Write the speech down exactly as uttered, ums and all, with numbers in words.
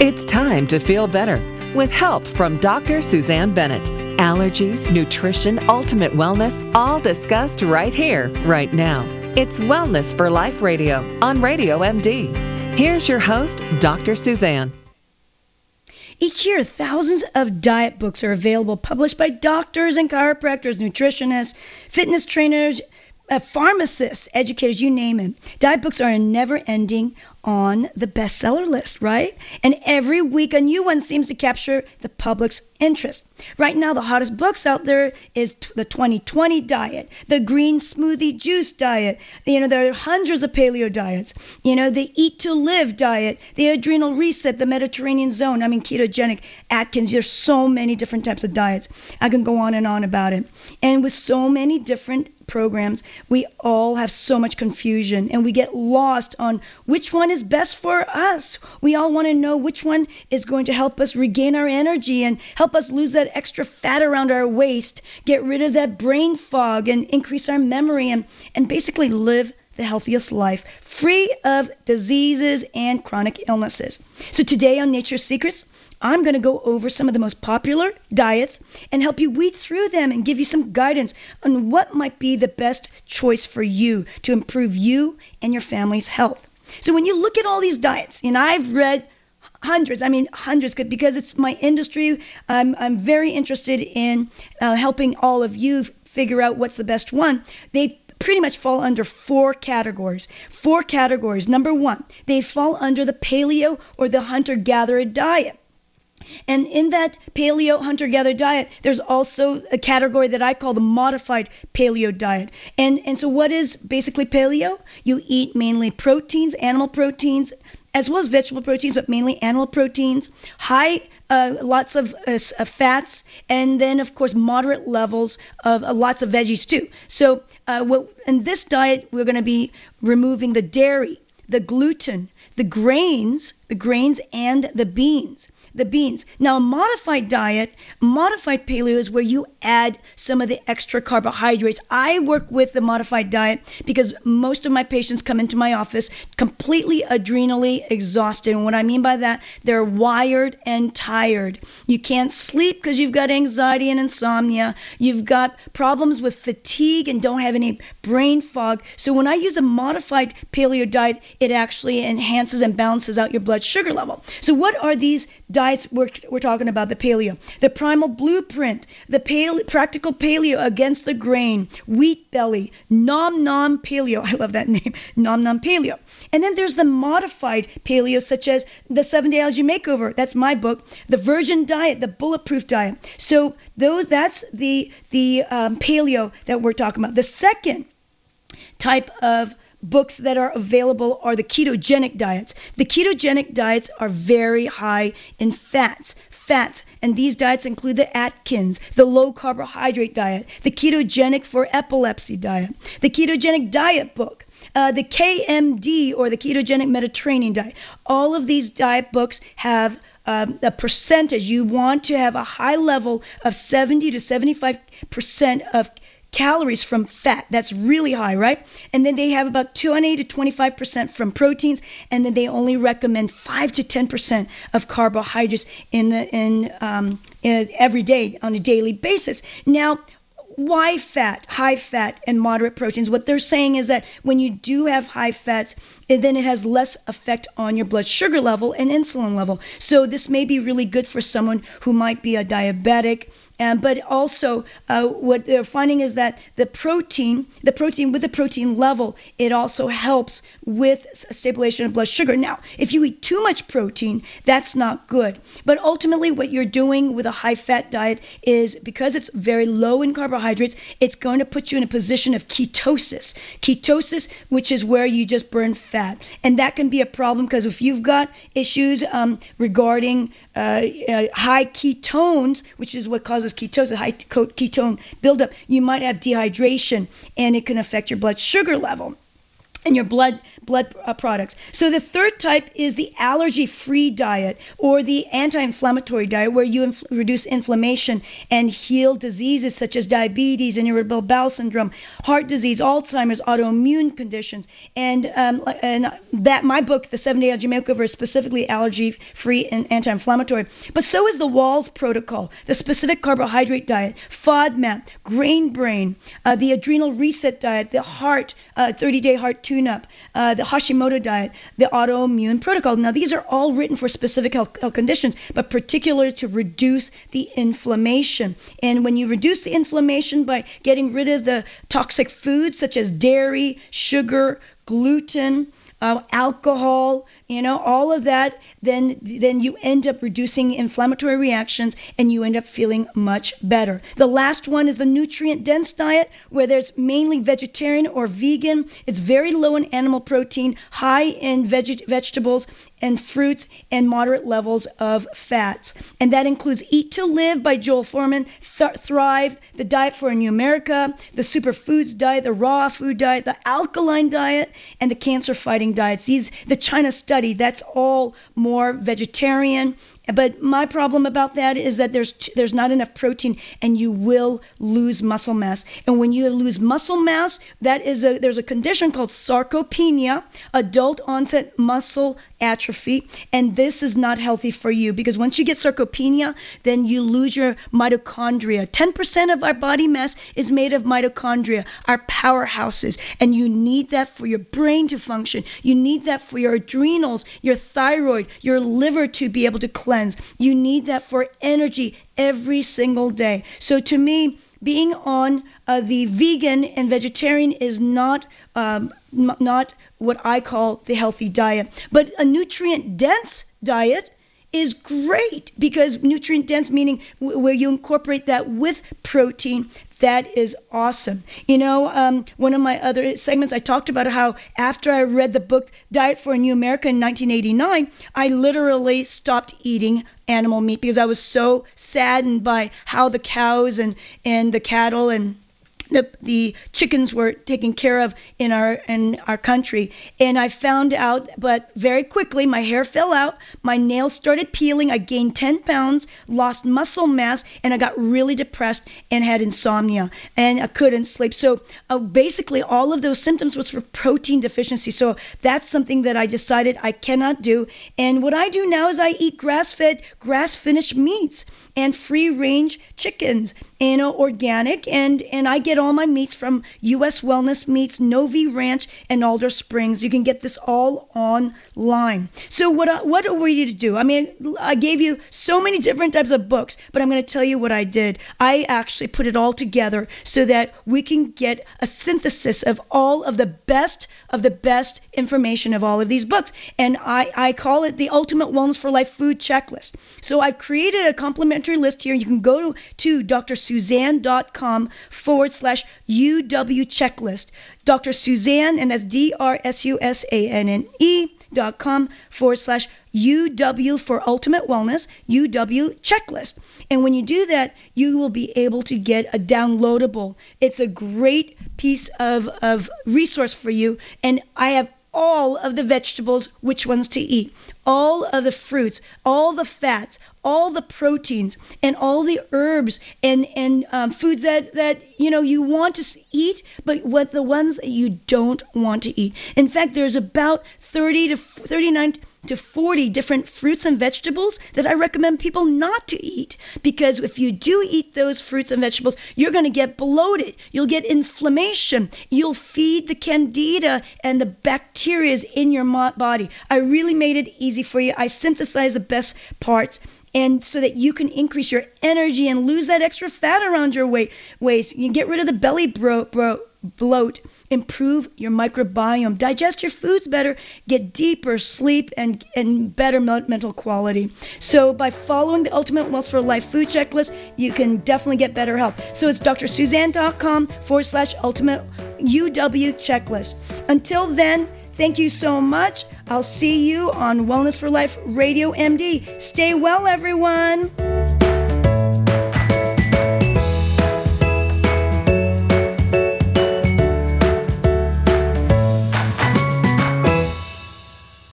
It's time to feel better with help from Doctor Suzanne Bennett. Allergies, nutrition, ultimate wellness, all discussed right here, right now. It's Wellness for Life Radio on Radio M D. Here's your host, Doctor Suzanne. Each year, thousands of diet books are available, published by doctors and chiropractors, nutritionists, fitness trainers, uh, pharmacists, educators, you name it. Diet books are never-ending on the bestseller list, right? And every week a new one seems to capture the public's interest. Right now, the hottest books out there is the twenty twenty diet, the green smoothie juice diet. You know, there are hundreds of paleo diets. You know, the eat to live diet, the adrenal reset, the Mediterranean zone. I mean, ketogenic, Atkins. There's so many different types of diets. I can go on and on about it. And with so many different programs, we all have so much confusion and we get lost on which one is best for us. We all want to know which one is going to help us regain our energy and help us lose that extra fat around our waist, get rid of that brain fog and increase our memory and, and basically live the healthiest life, free of diseases and chronic illnesses. So today on Nature's Secrets, I'm going to go over some of the most popular diets and help you weed through them and give you some guidance on what might be the best choice for you to improve you and your family's health. So when you look at all these diets, and I've read hundreds, I mean hundreds, because it's my industry, I'm, I'm very interested in uh, helping all of you figure out what's the best one. They pretty much fall under four categories. Four categories. Number one, they fall under the paleo or the hunter-gatherer diet. And in that paleo hunter-gatherer diet, there's also a category that I call the modified paleo diet. And and so what is basically paleo? You eat mainly proteins, animal proteins, as well as vegetable proteins, but mainly animal proteins, high, uh, lots of uh, uh, fats, and then, of course, moderate levels of uh, lots of veggies, too. So uh, what, in this diet, we're going to be removing the dairy, the gluten, the grains, the grains and the beans. The beans. Now, a modified diet, modified paleo is where you add some of the extra carbohydrates. I work with the modified diet because most of my patients come into my office completely adrenally exhausted. And what I mean by that, they're wired and tired. You can't sleep because you've got anxiety and insomnia. You've got problems with fatigue and don't have any brain fog. So when I use the modified paleo diet, it actually enhances and balances out your blood sugar level. So what are these diets? Diets we're, we're talking about? The paleo, the primal blueprint, the paleo, practical paleo against the grain, wheat belly, nom nom paleo. I love that name, nom nom paleo. And then there's the modified paleo, such as the seven day Allergy Makeover. That's my book. The virgin diet, the bulletproof diet. So those, that's the the um, paleo that we're talking about. The second type of books that are available are the ketogenic diets. The ketogenic diets are very high in fats. Fats, and these diets include the Atkins, the low carbohydrate diet, the ketogenic for epilepsy diet, the ketogenic diet book, uh, the K M D or the ketogenic Mediterranean diet. All of these diet books have um, a percentage. You want to have a high level of seventy to seventy-five percent of calories from fat. That's really high, right? And then they have about twenty to twenty-five percent from proteins, and then they only recommend five to ten percent of carbohydrates in the in, um, in every day on a daily basis. Now, why fat, high fat, and moderate proteins? What they're saying is that when you do have high fats, then it has less effect on your blood sugar level and insulin level. So this may be really good for someone who might be a diabetic. Um, but also, uh, what they're finding is that the protein, the protein with the protein level, it also helps with stabilization of blood sugar. Now, if you eat too much protein, that's not good. But ultimately, what you're doing with a high-fat diet is, because it's very low in carbohydrates, it's going to put you in a position of ketosis. Ketosis, which is where you just burn fat. And that can be a problem because if you've got issues um, regarding uh, uh, high ketones, which is what causes ketosis, high ketone buildup, you might have dehydration, and it can affect your blood sugar level. And your blood blood uh, products. So the third type is the allergy-free diet, or the anti-inflammatory diet, where you inf- reduce inflammation and heal diseases such as diabetes and irritable bowel syndrome, heart disease, Alzheimer's, autoimmune conditions. And um, and that my book, The seven-Day Allergy Makeover, is specifically allergy-free and anti-inflammatory. But so is the Wahls Protocol, the specific carbohydrate diet, FODMAP, Grain Brain, uh, the adrenal reset diet, the heart, uh, thirty-day heart tune-up, uh, the Hashimoto diet, the autoimmune protocol. Now, these are all written for specific health, health conditions, but particularly to reduce the inflammation. And when you reduce the inflammation by getting rid of the toxic foods such as dairy, sugar, gluten, uh, alcohol, you know, all of that, then then you end up reducing inflammatory reactions and you end up feeling much better. The last one is the nutrient-dense diet, where there's mainly vegetarian or vegan. It's very low in animal protein, high in veg- vegetables and fruits, and moderate levels of fats. And that includes Eat to Live by Joel Fuhrman, Th- Thrive, the Diet for a New America, the Superfoods Diet, the Raw Food Diet, the Alkaline Diet, and the Cancer-Fighting Diets. These, the China Study, that's all more vegetarian. But my problem about that is that there's there's not enough protein, and you will lose muscle mass. And when you lose muscle mass, that is a there's a condition called sarcopenia, adult onset muscle atrophy, and this is not healthy for you, because once you get sarcopenia, then you lose your mitochondria. ten percent of our body mass is made of mitochondria, our powerhouses, and you need that for your brain to function. You need that for your adrenals, your thyroid, your liver to be able to cleanse. You need that for energy every single day. So to me, being on uh, the vegan and vegetarian is not um, m- not what I call the healthy diet. But a nutrient-dense diet is great, because nutrient-dense meaning w- where you incorporate that with protein. That is awesome. You know, um, one of my other segments, I talked about how after I read the book Diet for a New America in nineteen eighty-nine, I literally stopped eating animal meat because I was so saddened by how the cows and, and the cattle and the the chickens were taken care of in our in our country. And I found out, but very quickly, my hair fell out, my nails started peeling, I gained ten pounds, lost muscle mass, and I got really depressed and had insomnia, and I couldn't sleep. So uh, basically all of those symptoms was for protein deficiency. So that's something that I decided I cannot do. And what I do now is I eat grass-fed, grass-finished meats and free-range chickens, you know, organic, and and I get all my meats from U S Wellness Meats, Novi Ranch, and Alder Springs. You can get this all online. So what I, what are we to do? I mean, I gave you so many different types of books, but I'm going to tell you what I did. I actually put it all together so that we can get a synthesis of all of the best of the best information of all of these books. And I, I call it the Ultimate Wellness for Life Food Checklist. So I've created a complimentary list here. You can go to, to drsuzanne.com forward slash UW checklist. Doctor Suzanne, and that's D R S U S A N N E dot com forward slash UW for Ultimate Wellness, U W checklist. And when you do that, you will be able to get a downloadable. It's a great piece of, of resource for you. And I have all of the vegetables, which ones to eat, all of the fruits, all the fats, all the proteins, and all the herbs and and um, foods that that you know you want to eat, but what the ones that you don't want to eat. In fact, there's about thirty to thirty-nine to forty different fruits and vegetables that I recommend people not to eat, because if you do eat those fruits and vegetables, you're going to get bloated, you'll get inflammation, you'll feed the candida and the bacteria in your body. I really made it easy for you. I synthesized the best parts, and so that you can increase your energy and lose that extra fat around your weight, waist. You get rid of the belly bro, bro, bloat, improve your microbiome, digest your foods better, get deeper sleep, and, and better mental quality. So by following the Ultimate Wellness for Life Food Checklist, you can definitely get better health. So it's drsuzanne.com forward slash ultimate UW checklist. Until then, thank you so much. I'll see you on Wellness for Life Radio M D. Stay well, everyone.